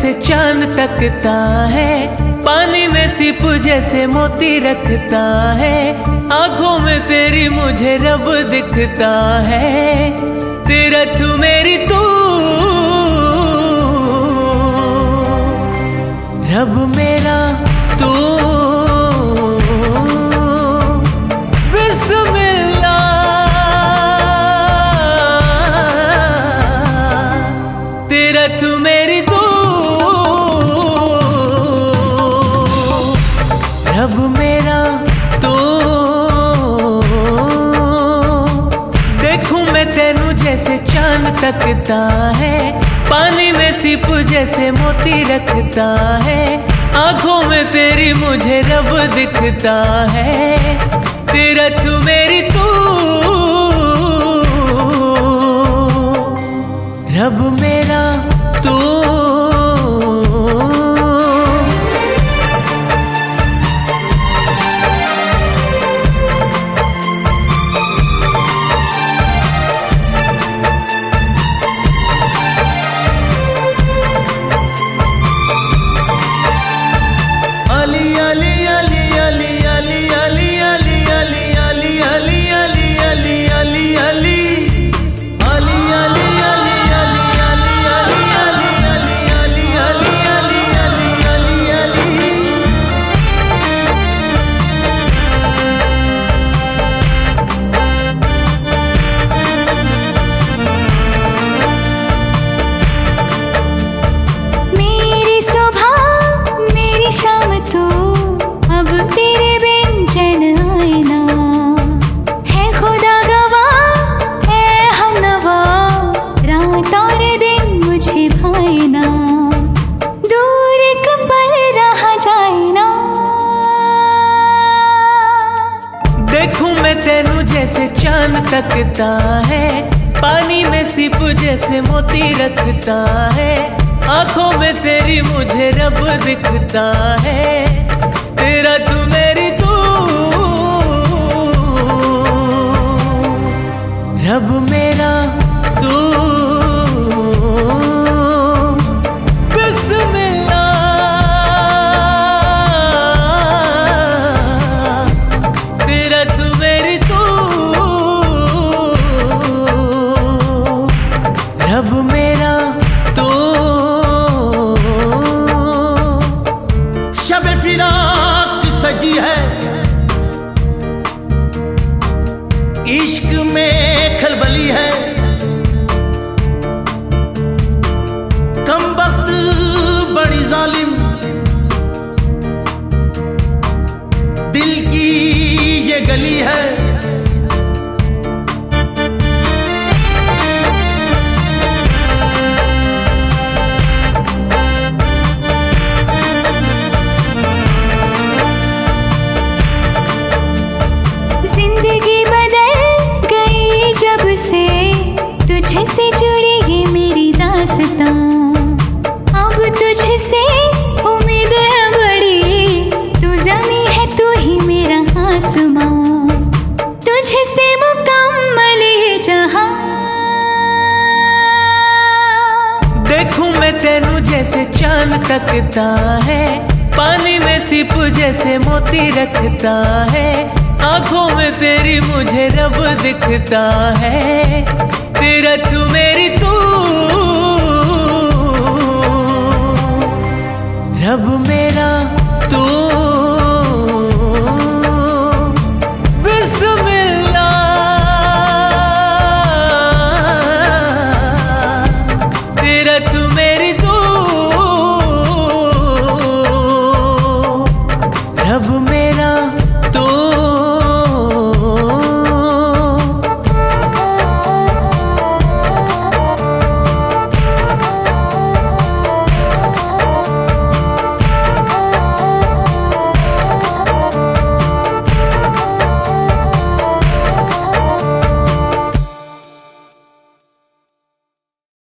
जैसे चांद तकता है, पानी में सिप जैसे मोती रखता है, आंखों में तेरी मुझे रब दिखता है। तेरा तू मेरी तू, रब मेरा तू, बिस्मिल्लाह। तेरा तू मेरी तू, रब मेरा तू। देखूं मैं तेनू जैसे चांद तकता है, पानी में सिप जैसे मोती रखता है, आंखों में तेरी मुझे रब दिखता है। तेरा तू मेरी तू, रब मेरा तू। देखूं मैं तेनू जैसे चांद तकता है, पानी में सिप जैसे मोती रखता है, आंखों में तेरी मुझे रब दिखता है। तेरा तू मेरी तू, रब मेरा तू। रब मेरा तू। शब फिराक सजी है, इश्क में खलबली है, कमबख्त बड़ी जालिम दिल की ये गली है। जिंदगी बदल गई जब से तुझसे जुड़ी है मेरी दास्तां, अब तुझसे उम्मीद है बड़ी, तू ज़मीं है तू ही मेरा आसमां, तुझसे मुकम्मल है जहां। देखूं मैं तेनू जैसे चांद तकता है, पानी में सिप जैसे मोती रखता है, आंखों में तेरी मुझे रब दिखता है। तेरा तू मेरी तू, रब मेरा तू। बिस्मिल्लाह। तेरा तू मेरी